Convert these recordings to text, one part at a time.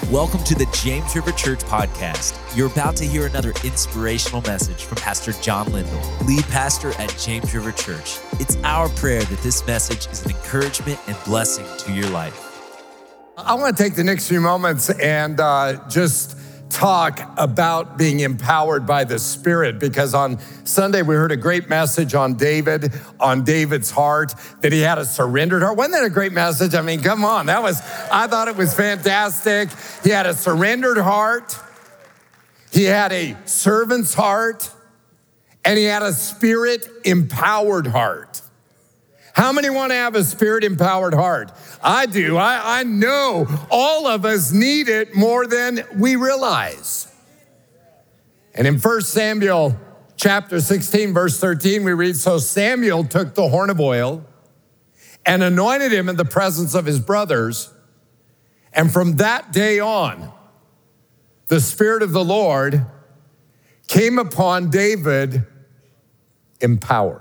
Welcome to the James River Church podcast. You're about to hear another inspirational message from Pastor John Lindell, lead pastor at James River Church. It's our prayer that this message is an encouragement and blessing to your life. I want to take the next few moments and just talk about being empowered by the Spirit, because on Sunday we heard a great message on David, on David's heart, that he had a surrendered heart. Wasn't that a great message? I mean, come on, I thought it was fantastic. He had a surrendered heart, he had a servant's heart, and he had a Spirit-empowered heart. How many want to have a Spirit-empowered heart? I do. I know all of us need it more than we realize. And in 1 Samuel chapter 16, verse 13, we read, "So Samuel took the horn of oil and anointed him in the presence of his brothers. And from that day on, the Spirit of the Lord came upon David in power."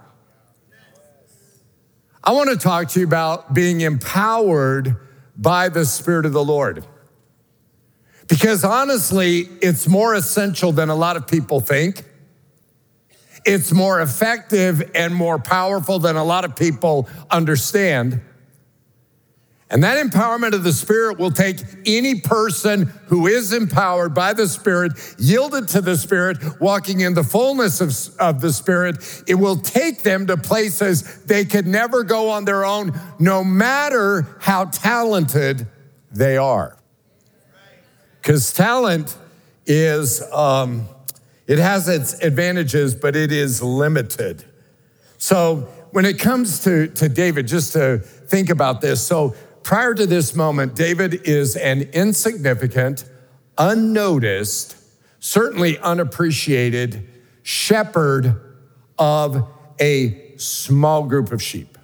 I want to talk to you about being empowered by the Spirit of the Lord. Because honestly, it's more essential than a lot of people think. It's more effective and more powerful than a lot of people understand. And that empowerment of the Spirit will take any person who is empowered by the Spirit, yielded to the Spirit, walking in the fullness of the Spirit. It will take them to places they could never go on their own, no matter how talented they are. Because talent is, it has its advantages, but it is limited. So when it comes to David, just to think about this. So prior to this moment, David is an insignificant, unnoticed, certainly unappreciated shepherd of a small group of sheep.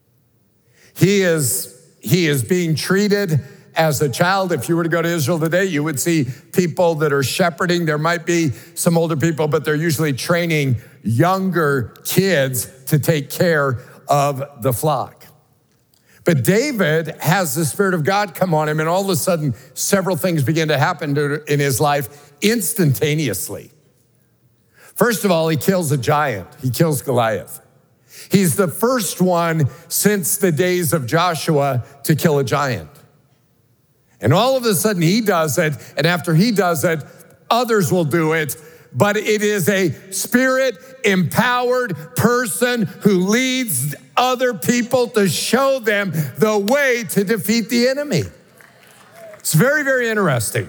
He is being treated as a child. If you were to go to Israel today, you would see people that are shepherding. There might be some older people, but they're usually training younger kids to take care of the flock. But David has the Spirit of God come on him, and all of a sudden, several things begin to happen in his life instantaneously. First of all, he kills a giant. He kills Goliath. He's the first one since the days of Joshua to kill a giant. And all of a sudden, he does it, and after he does it, others will do it. But it is a Spirit-empowered person who leads other people to show them the way to defeat the enemy. It's very, very interesting.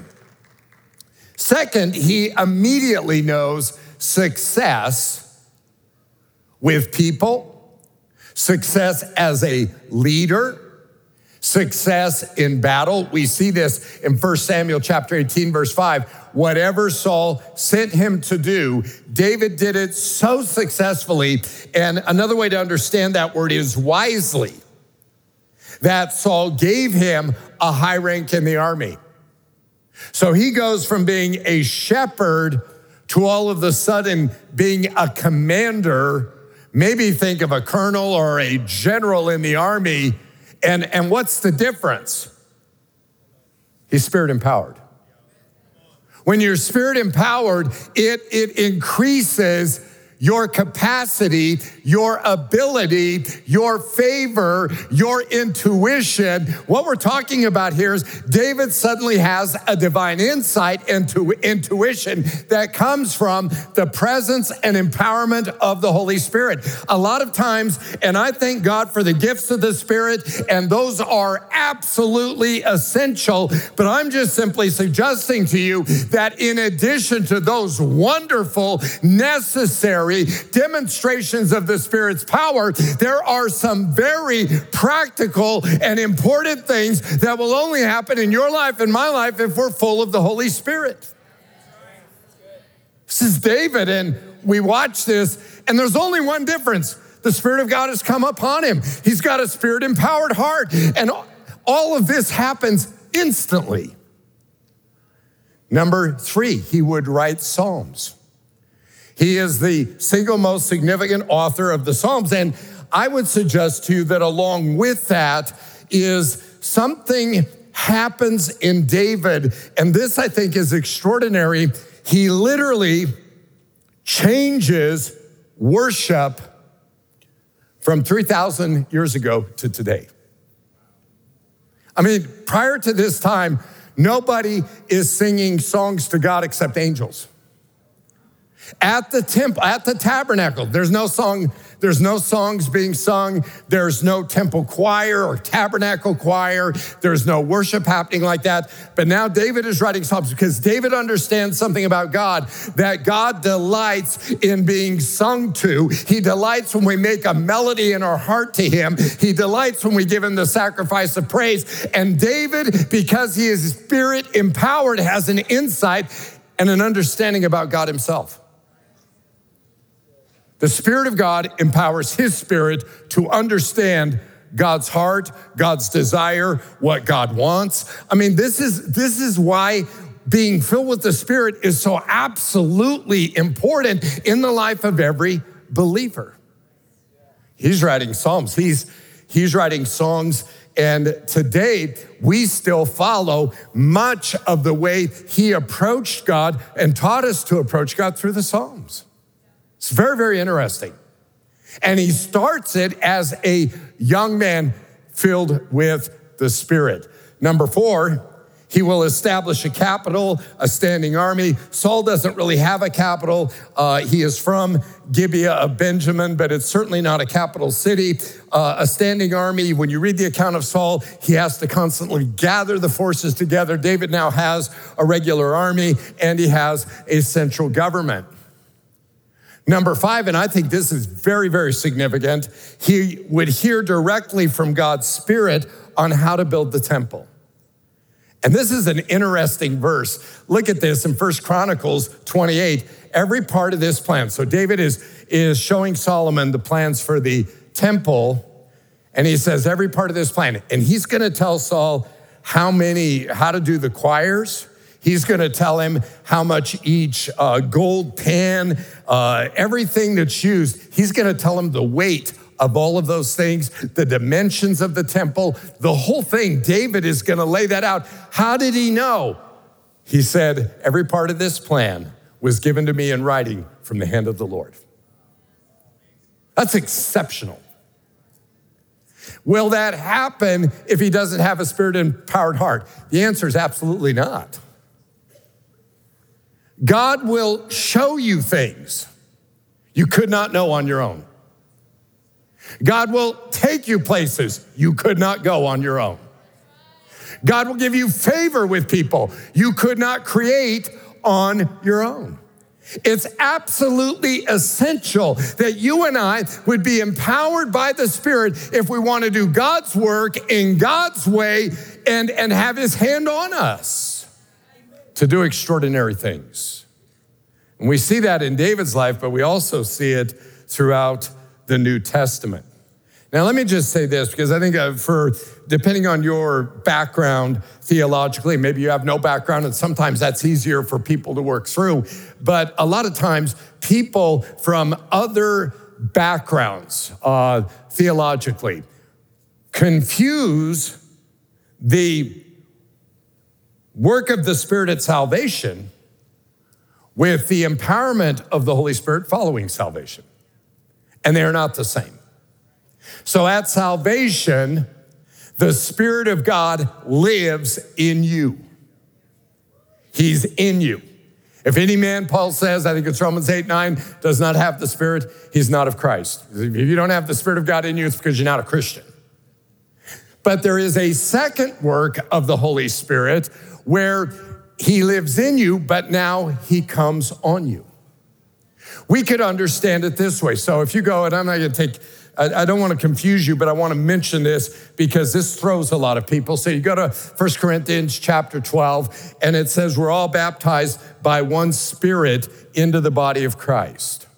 Second, he immediately knows success with people, success as a leader, success in battle. We see this in 1 Samuel chapter 18, verse 5. Whatever Saul sent him to do, David did it so successfully. And another way to understand that word is wisely, that Saul gave him a high rank in the army. So he goes from being a shepherd to all of a sudden being a commander. Maybe think of a colonel or a general in the army. And what's the difference? He's Spirit empowered. When you're Spirit empowered, it increases your capacity, your ability, your favor, your intuition. What we're talking about here is David suddenly has a divine insight into intuition that comes from the presence and empowerment of the Holy Spirit. A lot of times, and I thank God for the gifts of the Spirit, and those are absolutely essential, but I'm just simply suggesting to you that in addition to those wonderful, necessary demonstrations of the Spirit's power, there are some very practical and important things that will only happen in your life and my life if we're full of the Holy Spirit. This is David, and we watch this, and there's only one difference. The Spirit of God has come upon him. He's got a Spirit-empowered heart, and all of this happens instantly. Number 3, he would write Psalms. He is the single most significant author of the Psalms. And I would suggest to you that along with that is something happens in David. And this, I think, is extraordinary. He literally changes worship from 3,000 years ago to today. I mean, prior to this time, nobody is singing songs to God except angels. At the temple, at the tabernacle, there's no songs being sung. There's no temple choir or tabernacle choir. There's no worship happening like that. But now David is writing Psalms because David understands something about God, that God delights in being sung to. He delights when we make a melody in our heart to him. He delights when we give him the sacrifice of praise. And David, because he is spirit empowered, has an insight and an understanding about God himself. The Spirit of God empowers his spirit to understand God's heart, God's desire, what God wants. I mean, this is why being filled with the Spirit is so absolutely important in the life of every believer. He's writing Psalms. He's writing songs. And today, we still follow much of the way he approached God and taught us to approach God through the Psalms. It's very, very interesting. And he starts it as a young man filled with the Spirit. Number 4, he will establish a capital, a standing army. Saul doesn't really have a capital. He is from Gibeah of Benjamin, but it's certainly not a capital city. A standing army, when you read the account of Saul, he has to constantly gather the forces together. David now has a regular army, and he has a central government. Number 5, and I think this is very, very significant, he would hear directly from God's Spirit on how to build the temple. And this is an interesting verse. Look at this in 1 Chronicles 28. Every part of this plan. So David is showing Solomon the plans for the temple, and he says every part of this plan. And he's going to tell Saul how to do the choirs. He's going to tell him how much each gold pan, everything that's used. He's going to tell him the weight of all of those things, the dimensions of the temple, the whole thing. David is going to lay that out. How did he know? He said, every part of this plan was given to me in writing from the hand of the Lord. That's exceptional. Will that happen if he doesn't have a spirit-empowered heart? The answer is absolutely not. God will show you things you could not know on your own. God will take you places you could not go on your own. God will give you favor with people you could not create on your own. It's absolutely essential that you and I would be empowered by the Spirit if we want to do God's work in God's way and have his hand on us to do extraordinary things. And we see that in David's life, but we also see it throughout the New Testament. Now, let me just say this, because I think depending on your background theologically, maybe you have no background, and sometimes that's easier for people to work through. But a lot of times, people from other backgrounds theologically confuse the work of the Spirit at salvation with the empowerment of the Holy Spirit following salvation. And they are not the same. So at salvation, the Spirit of God lives in you. He's in you. If any man, Paul says, I think it's Romans 8:9, does not have the Spirit, he's not of Christ. If you don't have the Spirit of God in you, it's because you're not a Christian. But there is a second work of the Holy Spirit where he lives in you, but now he comes on you. We could understand it this way. So if you go, and I'm not going to I don't want to confuse you, but I want to mention this because this throws a lot of people. So you go to 1 Corinthians chapter 12, and it says we're all baptized by one Spirit into the body of Christ.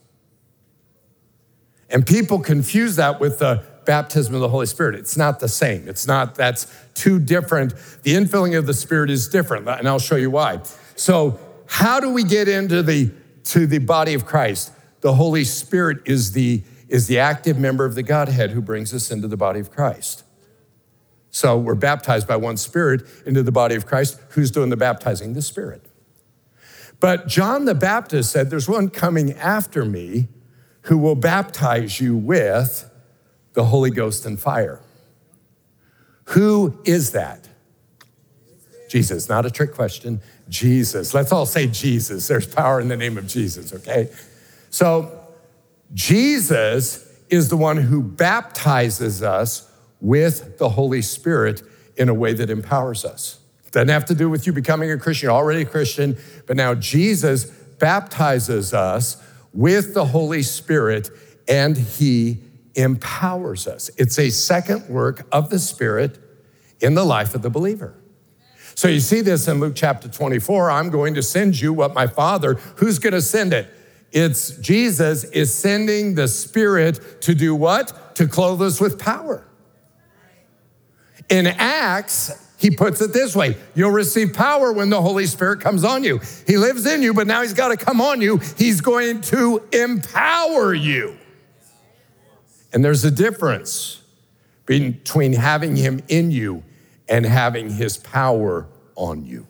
And people confuse that with the baptism of the Holy Spirit. It's not the same. That's two different. The infilling of the Spirit is different, and I'll show you why. So how do we get into the body of Christ? The Holy Spirit is the active member of the Godhead who brings us into the body of Christ. So we're baptized by one Spirit into the body of Christ. Who's doing the baptizing? The Spirit. But John the Baptist said, there's one coming after me who will baptize you with the Holy Ghost and fire. Who is that? Jesus, not a trick question. Jesus. Let's all say Jesus. There's power in the name of Jesus, okay? So Jesus is the one who baptizes us with the Holy Spirit in a way that empowers us. Doesn't have to do with you becoming a Christian. You're already a Christian, but now Jesus baptizes us with the Holy Spirit and he empowers us. It's a second work of the Spirit in the life of the believer. So you see this in Luke chapter 24. I'm going to send you what my Father, who's going to send it? It's Jesus is sending the Spirit to do what? To clothe us with power. In Acts, he puts it this way: you'll receive power when the Holy Spirit comes on you. He lives in you, but now he's got to come on you. He's going to empower you. And there's a difference between having him in you and having his power on you.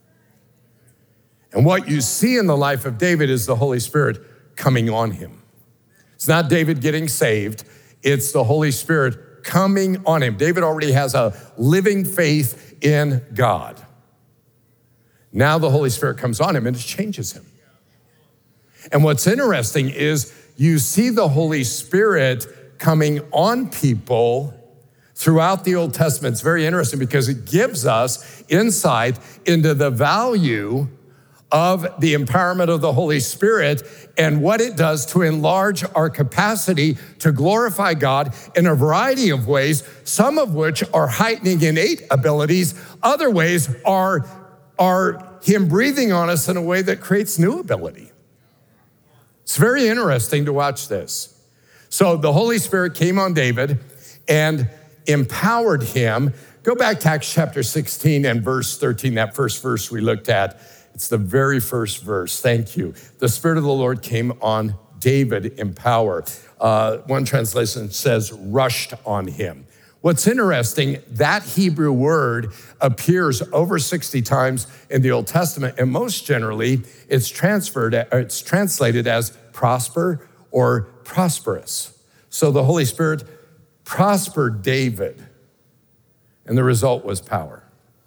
And what you see in the life of David is the Holy Spirit coming on him. It's not David getting saved, it's the Holy Spirit coming on him. David already has a living faith in God. Now the Holy Spirit comes on him and it changes him. And what's interesting is you see the Holy Spirit coming on people throughout the Old Testament. It's very interesting because it gives us insight into the value of the empowerment of the Holy Spirit and what it does to enlarge our capacity to glorify God in a variety of ways, some of which are heightening innate abilities, other ways are him breathing on us in a way that creates new ability. It's very interesting to watch this. So the Holy Spirit came on David and empowered him. Go back to Acts chapter 16 and verse 13, that first verse we looked at. It's the very first verse. Thank you. The Spirit of the Lord came on David in power. One translation says rushed on him. What's interesting, that Hebrew word appears over 60 times in the Old Testament, and most generally, it's translated as prosper or prosperous. So the Holy Spirit prospered David, and the result was power.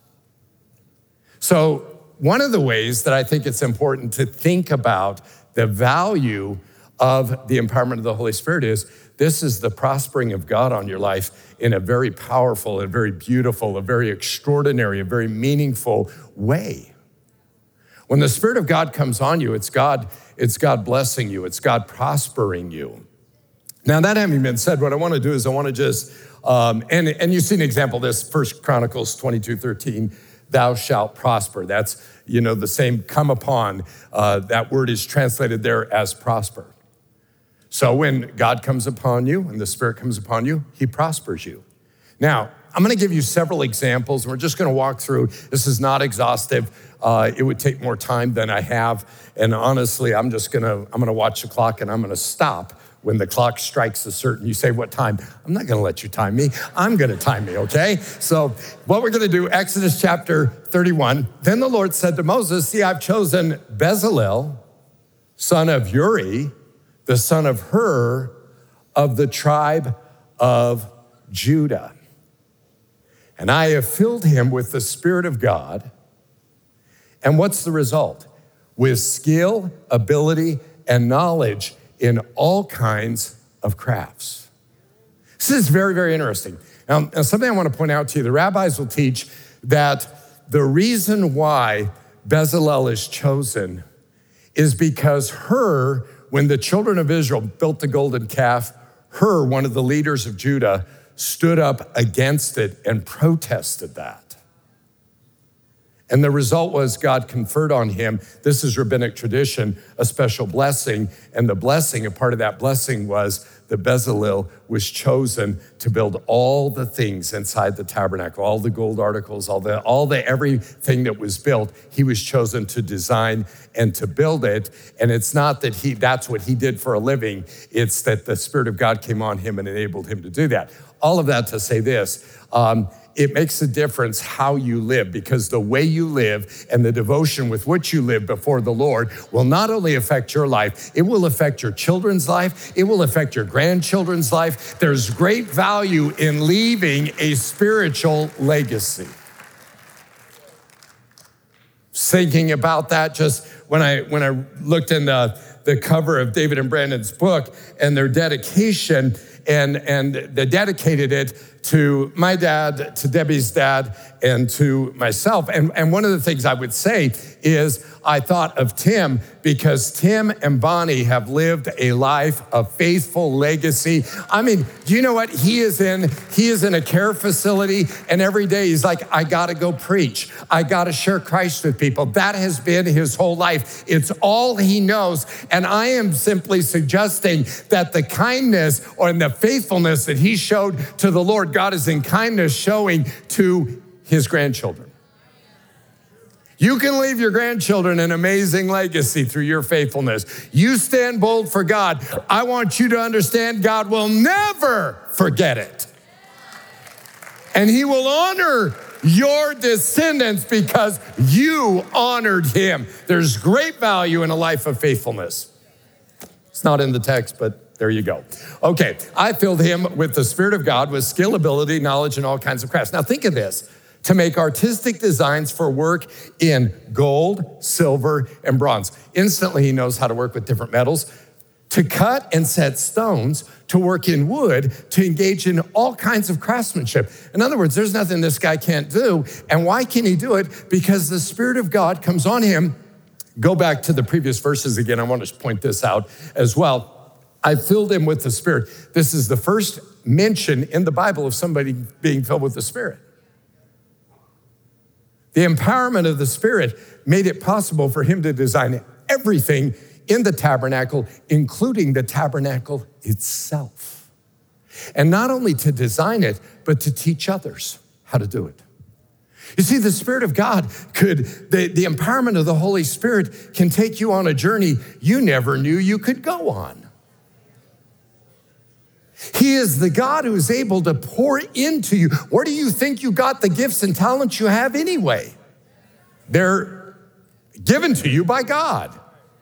So one of the ways that I think it's important to think about the value of the empowerment of the Holy Spirit is this is the prospering of God on your life in a very powerful, a very beautiful, a very extraordinary, a very meaningful way. When the Spirit of God comes on you, it's God blessing you, it's God prospering you. Now, that having been said, what I want to do is I want to just, and you see an example of this, 1 Chronicles 22:13, thou shalt prosper. That's, the same come upon. That word is translated there as prosper. So when God comes upon you and the Spirit comes upon you, he prospers you. Now, I'm going to give you several examples, and we're just going to walk through. This is not exhaustive. It would take more time than I have. And honestly, I'm going to watch the clock and I'm going to stop when the clock strikes a certain, you say, what time? I'm not gonna let you time me. I'm gonna time me, okay? So what we're gonna do, Exodus chapter 31, then the Lord said to Moses, see, I've chosen Bezalel, son of Uri, the son of Hur, of the tribe of Judah. And I have filled him with the Spirit of God. And what's the result? With skill, ability, and knowledge in all kinds of crafts. This is very, very interesting. Now, something I want to point out to you, the rabbis will teach that the reason why Bezalel is chosen is because when the children of Israel built the golden calf, one of the leaders of Judah, stood up against it and protested that. And the result was God conferred on him, this is rabbinic tradition, a special blessing. And the blessing, a part of that blessing was that Bezalel was chosen to build all the things inside the tabernacle, all the gold articles, all the everything that was built. He was chosen to design and to build it. And it's not that that's what he did for a living. It's that the Spirit of God came on him and enabled him to do that. All of that to say this, it makes a difference how you live, because the way you live and the devotion with which you live before the Lord will not only affect your life, it will affect your children's life, it will affect your grandchildren's life. There's great value in leaving a spiritual legacy. Thinking about that just when I looked in the cover of David and Brandon's book and their dedication, and they dedicated it to my dad, to Debbie's dad, and to myself. And one of the things I would say is I thought of Tim, because Tim and Bonnie have lived a life of faithful legacy. I mean, do you know what? He is in a care facility, and every day he's like, I gotta go preach. I gotta share Christ with people. That has been his whole life. It's all he knows. And I am simply suggesting that the kindness or the faithfulness that he showed to the Lord, God is in kindness showing to his grandchildren. You can leave your grandchildren an amazing legacy through your faithfulness. You stand bold for God. I want you to understand God will never forget it. And he will honor your descendants because you honored him. There's great value in a life of faithfulness. It's not in the text, but there you go. Okay, I filled him with the Spirit of God, with skill, ability, knowledge, and all kinds of crafts. Now think of this. To make artistic designs for work in gold, silver, and bronze. Instantly, he knows how to work with different metals. To cut and set stones, to work in wood, to engage in all kinds of craftsmanship. In other words, there's nothing this guy can't do. And why can he do it? Because the Spirit of God comes on him. Go back to the previous verses again. I want to point this out as well. I filled him with the Spirit. This is the first mention in the Bible of somebody being filled with the Spirit. The empowerment of the Spirit made it possible for him to design everything in the tabernacle, including the tabernacle itself. And not only to design it, but to teach others how to do it. You see, the Spirit of God the empowerment of the Holy Spirit can take you on a journey you never knew you could go on. He is the God who is able to pour into you. Where do you think you got the gifts and talents you have anyway? They're given to you by God.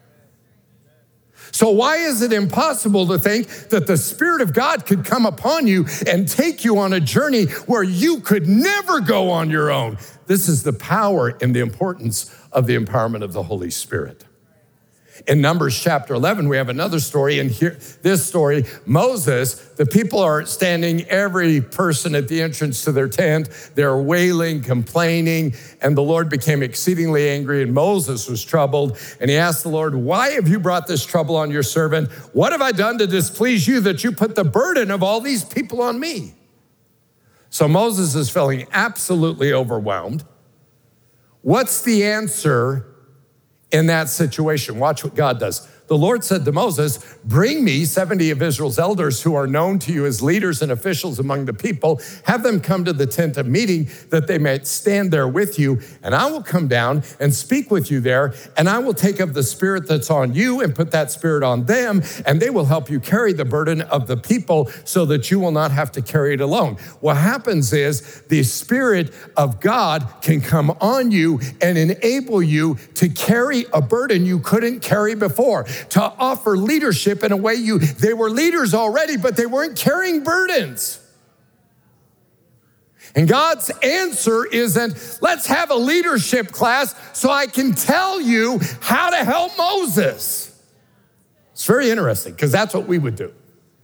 So why is it impossible to think that the Spirit of God could come upon you and take you on a journey where you could never go on your own? This is the power and the importance of the empowerment of the Holy Spirit. In Numbers chapter 11, we have another story. And here, this story, Moses, the people are standing, every person at the entrance to their tent. They're wailing, complaining, and the Lord became exceedingly angry, and Moses was troubled. And he asked the Lord, why have you brought this trouble on your servant? What have I done to displease you that you put the burden of all these people on me? So Moses is feeling absolutely overwhelmed. What's the answer in that situation? Watch what God does. The Lord said to Moses, bring me 70 of Israel's elders who are known to you as leaders and officials among the people. Have them come to the tent of meeting that they might stand there with you. And I will come down and speak with you there. And I will take of the spirit that's on you and put that spirit on them. And they will help you carry the burden of the people so that you will not have to carry it alone. What happens is the Spirit of God can come on you and enable you to carry a burden you couldn't carry before, to offer leadership in a way they were leaders already, but they weren't carrying burdens. And God's answer isn't, let's have a leadership class so I can tell you how to help Moses. It's very interesting because that's what we would do.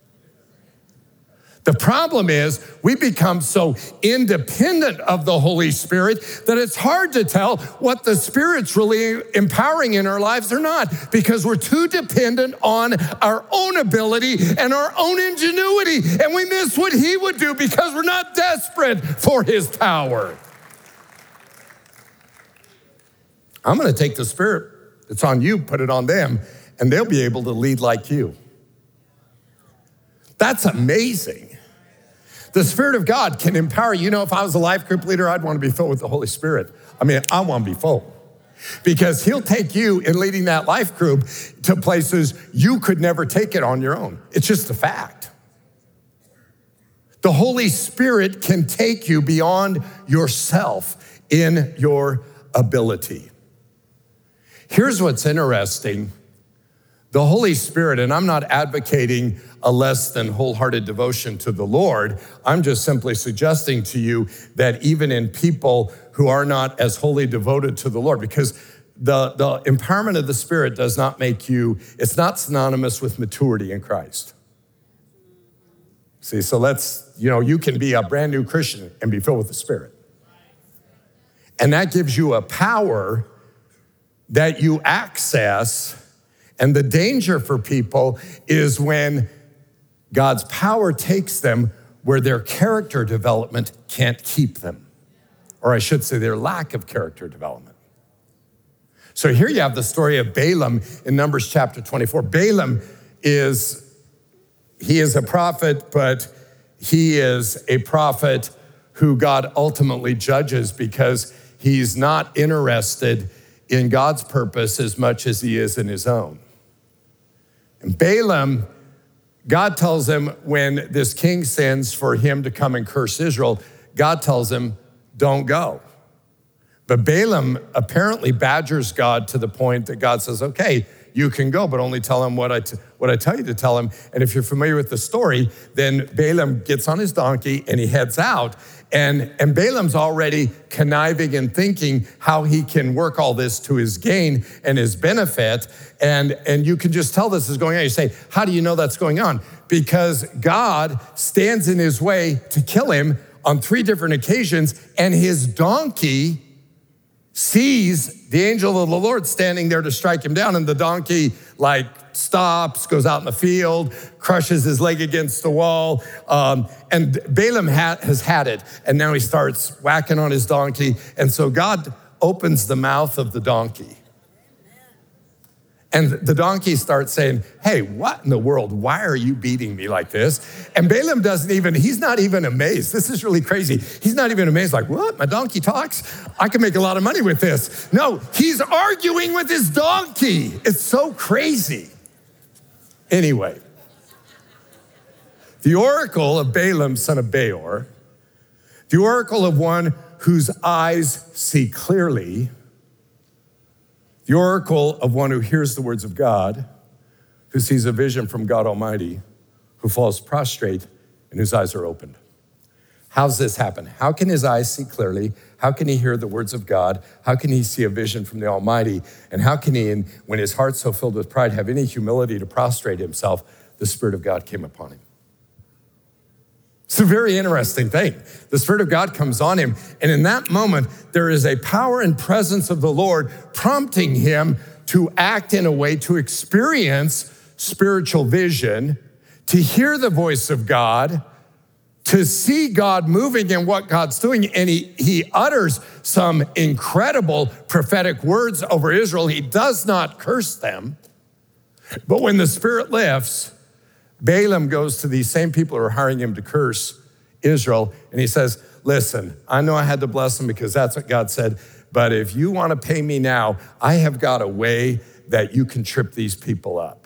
The problem is we become so independent of the Holy Spirit that it's hard to tell what the Spirit's really empowering in our lives or not, because we're too dependent on our own ability and our own ingenuity, and we miss what he would do because we're not desperate for his power. I'm going to take the Spirit that's on you, put it on them, and they'll be able to lead like you. That's amazing. The Spirit of God can empower you. You know, if I was a life group leader, I'd want to be filled with the Holy Spirit. I mean, I want to be full. Because he'll take you in leading that life group to places you could never take it on your own. It's just a fact. The Holy Spirit can take you beyond yourself in your ability. Here's what's interesting. The Holy Spirit, and I'm not advocating a less than wholehearted devotion to the Lord. I'm just simply suggesting to you that even in people who are not as wholly devoted to the Lord, because the empowerment of the Spirit does not make you, it's not synonymous with maturity in Christ. See, so you can be a brand new Christian and be filled with the Spirit. And that gives you a power that you access. And the danger for people is when God's power takes them where their character development can't keep them. Or I should say their lack of character development. So here you have the story of Balaam in Numbers chapter 24. Balaam is a prophet, but he is a prophet who God ultimately judges because he's not interested in God's purpose as much as he is in his own. And Balaam, God tells him when this king sends for him to come and curse Israel, God tells him, don't go. But Balaam apparently badgers God to the point that God says, okay, you can go, but only tell him what I tell you to tell him. And if you're familiar with the story, then Balaam gets on his donkey and he heads out. And Balaam's already conniving and thinking how he can work all this to his gain and his benefit. And you can just tell this is going on. You say, how do you know that's going on? Because God stands in his way to kill him on 3 different occasions, and his donkey sees the angel of the Lord standing there to strike him down, and the donkey stops, goes out in the field, crushes his leg against the wall, and Balaam has had it, and now he starts whacking on his donkey, and so God opens the mouth of the donkey. And the donkey starts saying, hey, what in the world? Why are you beating me like this? And Balaam he's not even amazed. This is really crazy. He's not even amazed, like, what? My donkey talks? I can make a lot of money with this. No, he's arguing with his donkey. It's so crazy. Anyway, the oracle of Balaam, son of Beor, the oracle of one whose eyes see clearly, the oracle of one who hears the words of God, who sees a vision from God Almighty, who falls prostrate and whose eyes are opened. How's this happen? How can his eyes see clearly? How can he hear the words of God? How can he see a vision from the Almighty? And how can he, when his heart's so filled with pride, have any humility to prostrate himself? The Spirit of God came upon him. It's a very interesting thing. The Spirit of God comes on him, and in that moment, there is a power and presence of the Lord prompting him to act in a way to experience spiritual vision, to hear the voice of God, to see God moving in what God's doing. And he utters some incredible prophetic words over Israel. He does not curse them, but when the Spirit lifts, Balaam goes to these same people who are hiring him to curse Israel, and he says, listen, I know I had to bless them because that's what God said, but if you want to pay me now, I have got a way that you can trip these people up.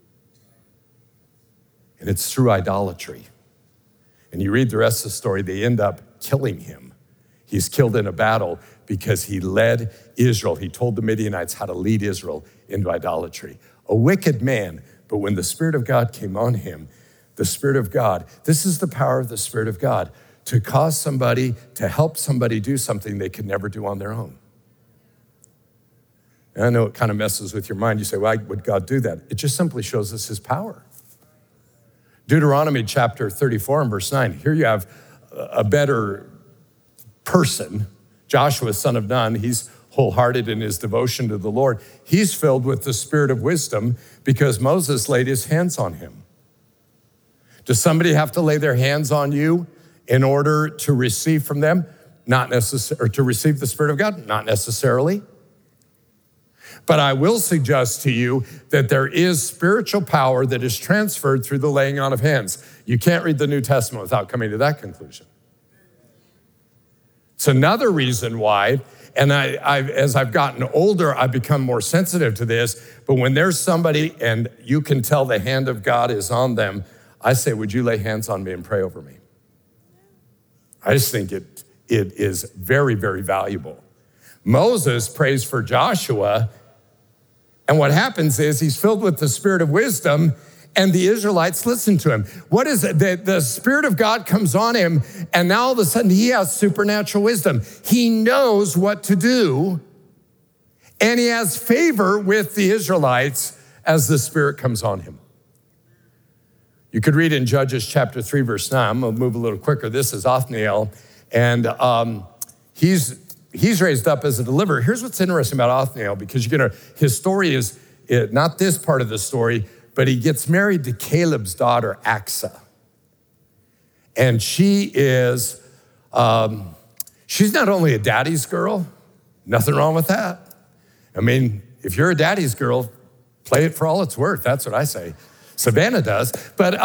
And it's through idolatry. And you read the rest of the story, they end up killing him. He's killed in a battle because he led Israel. He told the Midianites how to lead Israel into idolatry. A wicked man. But when the Spirit of God came on him, the Spirit of God, this is the power of the Spirit of God, to cause somebody, to help somebody do something they could never do on their own. And I know it kind of messes with your mind. You say, why would God do that? It just simply shows us his power. Deuteronomy chapter 34 and verse 9. Here you have a better person, Joshua, son of Nun. He's wholehearted in his devotion to the Lord. He's filled with the spirit of wisdom because Moses laid his hands on him. Does somebody have to lay their hands on you in order to receive from them? Not necessarily, or to receive the Spirit of God? Not necessarily. But I will suggest to you that there is spiritual power that is transferred through the laying on of hands. You can't read the New Testament without coming to that conclusion. It's another reason why, and as I've gotten older, I've become more sensitive to this, but when there's somebody and you can tell the hand of God is on them, I say, would you lay hands on me and pray over me? I just think it is very, very valuable. Moses prays for Joshua, and what happens is he's filled with the spirit of wisdom, and the Israelites listen to him. What is it? The Spirit of God comes on him, and now all of a sudden he has supernatural wisdom. He knows what to do, and he has favor with the Israelites as the Spirit comes on him. You could read in Judges chapter 3, verse 9. I'm gonna move a little quicker. This is Othniel, and he's raised up as a deliverer. Here's what's interesting about Othniel, because his story is not this part of the story, but he gets married to Caleb's daughter, Aksa. And she is, she's not only a daddy's girl, nothing wrong with that. I mean, if you're a daddy's girl, play it for all it's worth. That's what I say. Savannah does, but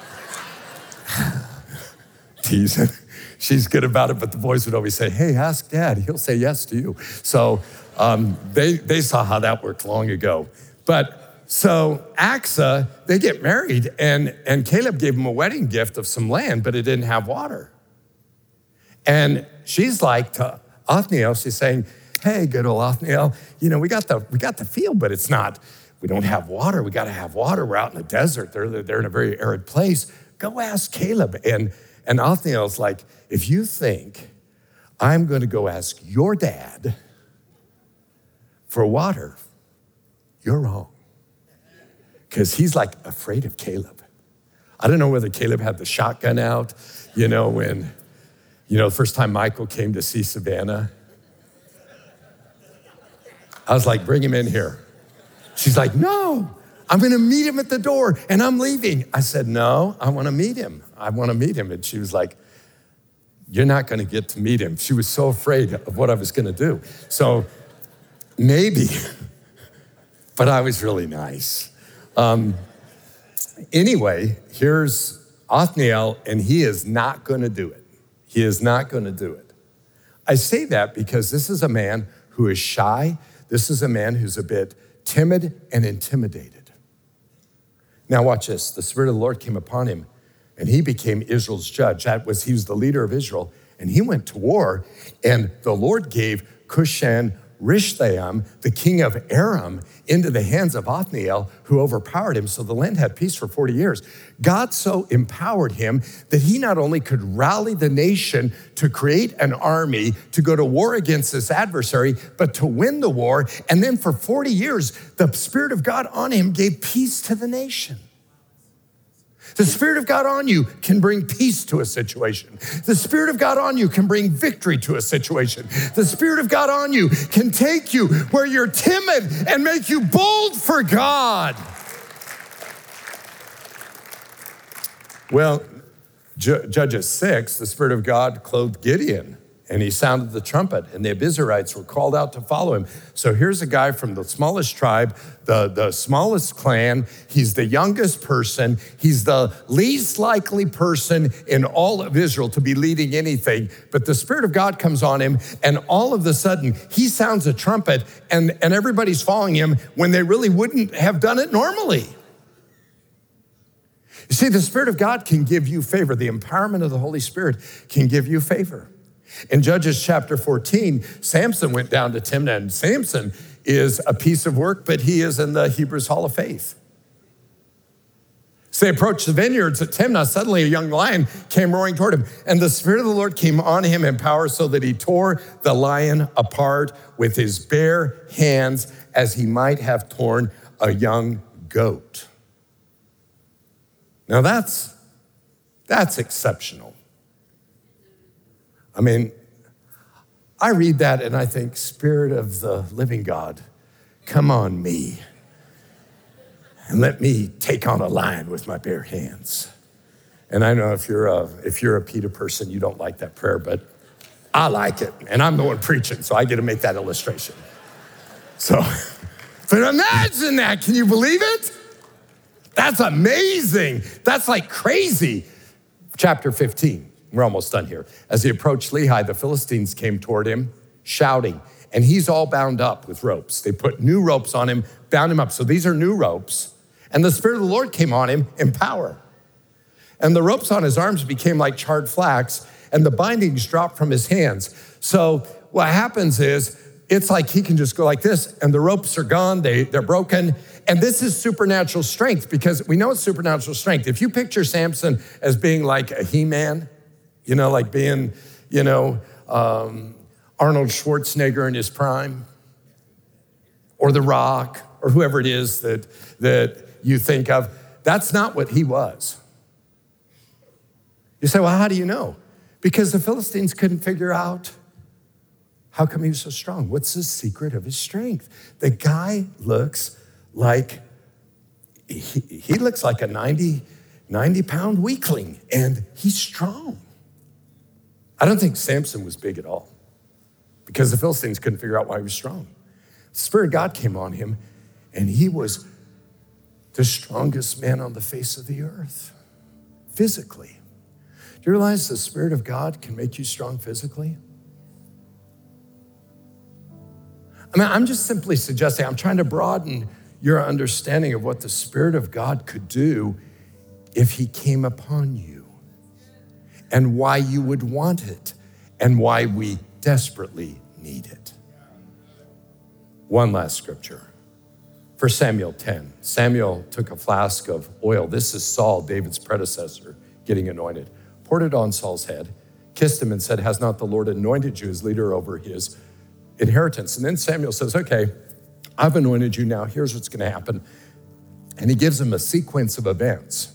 teasing. She's good about it, but the boys would always say, hey, ask dad. He'll say yes to you. So they saw how that worked long ago. But so Aksa, they get married, and Caleb gave him a wedding gift of some land, but it didn't have water. And she's like to Othniel, she's saying, hey, good old Othniel, we got the field, but it's not, we don't have water. We got to have water. We're out in the desert. They're in a very arid place. Go ask Caleb. And Othniel's like, if you think I'm going to go ask your dad for water, you're wrong. Because he's like afraid of Caleb. I don't know whether Caleb had the shotgun out, when, the first time Michael came to see Savannah. I was like, bring him in here. She's like, no, I'm going to meet him at the door and I'm leaving. I said, no, I want to meet him. And she was like, you're not going to get to meet him. She was so afraid of what I was going to do. So maybe, but I was really nice. Anyway, here's Othniel, and he is not going to do it. He is not going to do it. I say that because this is a man who is shy. This is a man who's a bit timid and intimidated. Now watch this. The Spirit of the Lord came upon him, and he became Israel's judge. He was the leader of Israel, and he went to war, and the Lord gave Cushan-Rishathaim, the king of Aram, into the hands of Othniel, who overpowered him, so the land had peace for 40 years. God so empowered him that he not only could rally the nation to create an army to go to war against this adversary, but to win the war. And then for 40 years, the Spirit of God on him gave peace to the nation. The Spirit of God on you can bring peace to a situation. The Spirit of God on you can bring victory to a situation. The Spirit of God on you can take you where you're timid and make you bold for God. Well, Judges 6, the Spirit of God clothed Gideon, and he sounded the trumpet, and the Abiezrites were called out to follow him. So here's a guy from the smallest tribe, the smallest clan. He's the youngest person. He's the least likely person in all of Israel to be leading anything. But the Spirit of God comes on him, and all of a sudden, he sounds a trumpet, and everybody's following him when they really wouldn't have done it normally. You see, the Spirit of God can give you favor. The empowerment of the Holy Spirit can give you favor. In Judges chapter 14, Samson went down to Timnah, and Samson is a piece of work, but he is in the Hebrews Hall of Faith. So they approached the vineyards at Timnah. Suddenly a young lion came roaring toward him, and the Spirit of the Lord came on him in power so that he tore the lion apart with his bare hands as he might have torn a young goat. Now that's exceptional. I mean, I read that and I think, Spirit of the living God, come on me and let me take on a lion with my bare hands. And I know if you're a PETA person, you don't like that prayer, but I like it. And I'm the one preaching, so I get to make that illustration. So, but imagine that. Can you believe it? That's amazing. That's like crazy. Chapter 15. We're almost done here. As he approached Lehi, the Philistines came toward him, shouting, and he's all bound up with ropes. They put new ropes on him, bound him up. So these are new ropes. And the Spirit of the Lord came on him in power. And the ropes on his arms became like charred flax, and the bindings drop from his hands. So what happens is, it's like he can just go like this, and the ropes are gone, they're broken. And this is supernatural strength, because we know it's supernatural strength. If you picture Samson as being like a He-Man, like being, Arnold Schwarzenegger in his prime, or The Rock, or whoever it is that you think of, that's not what he was. You say, well, how do you know? Because the Philistines couldn't figure out how come he was so strong. What's the secret of his strength? The guy looks like, he looks like a 90-pound weakling, and he's strong. I don't think Samson was big at all, because the Philistines couldn't figure out why he was strong. The Spirit of God came on him, and he was the strongest man on the face of the earth, physically. Do you realize the Spirit of God can make you strong physically? I'm just simply suggesting, I'm trying to broaden your understanding of what the Spirit of God could do if he came upon you, and why you would want it, and why we desperately need it. One last scripture. 1 Samuel 10. Samuel took a flask of oil. This is Saul, David's predecessor, getting anointed. Poured it on Saul's head, kissed him, and said, has not the Lord anointed you as leader over his inheritance? And then Samuel says, okay, I've anointed you now. Here's what's going to happen. And he gives him a sequence of events.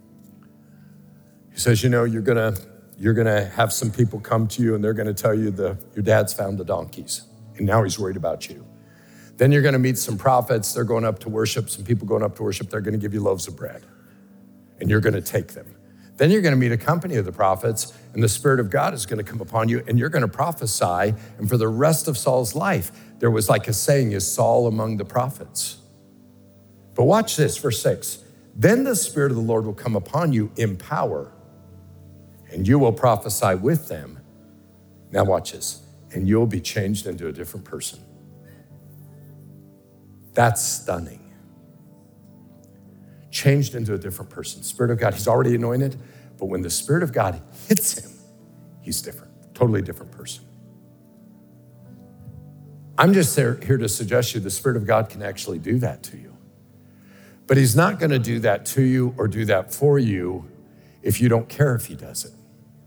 He says, you're going to have some people come to you, and they're going to tell you your dad's found the donkeys, and now he's worried about you. Then you're going to meet some prophets. They're going up to worship. Some people going up to worship. They're going to give you loaves of bread, and you're going to take them. Then you're going to meet a company of the prophets, and the Spirit of God is going to come upon you, and you're going to prophesy. And for the rest of Saul's life, there was like a saying, is Saul among the prophets? But watch this, verse 6. Then the Spirit of the Lord will come upon you in power, and you will prophesy with them. Now watch this. And you'll be changed into a different person. That's stunning. Changed into a different person. Spirit of God, he's already anointed, but when the Spirit of God hits him, he's different, totally different person. I'm just here to suggest to you the Spirit of God can actually do that to you. But he's not going to do that to you or do that for you if you don't care if he does it.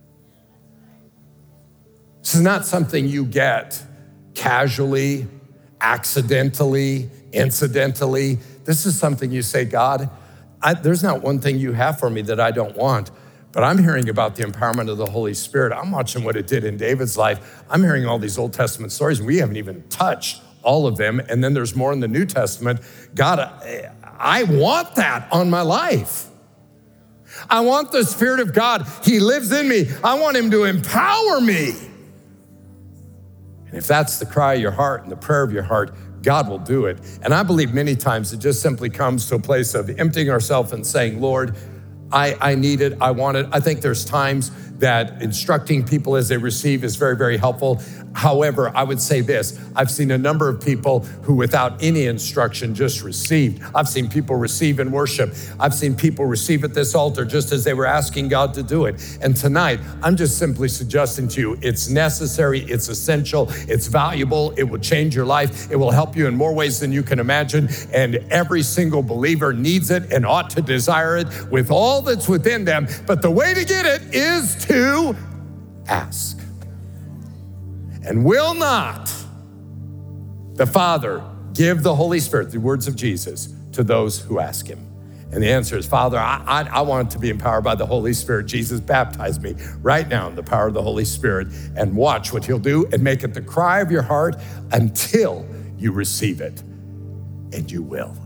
This is not something you get casually, accidentally, incidentally. This is something you say, God, there's not one thing you have for me that I don't want, but I'm hearing about the empowerment of the Holy Spirit. I'm watching what it did in David's life. I'm hearing all these Old Testament stories, and we haven't even touched all of them. And then there's more in the New Testament. God, I want that on my life. I want the Spirit of God. He lives in me. I want him to empower me. And if that's the cry of your heart and the prayer of your heart, God will do it. And I believe many times it just simply comes to a place of emptying ourselves and saying, Lord, I need it, I want it. I think there's times that instructing people as they receive is very, very helpful. However, I would say this, I've seen a number of people who without any instruction just received. I've seen people receive in worship. I've seen people receive at this altar just as they were asking God to do it. And tonight, I'm just simply suggesting to you, it's necessary, it's essential, it's valuable, it will change your life, it will help you in more ways than you can imagine, and every single believer needs it and ought to desire it with all that's within them. But the way to get it is to ask. And will not the Father give the Holy Spirit, the words of Jesus, to those who ask him? And the answer is, Father, I want to be empowered by the Holy Spirit. Jesus, baptize me right now in the power of the Holy Spirit, and watch what he'll do and make it the cry of your heart until you receive it. And you will.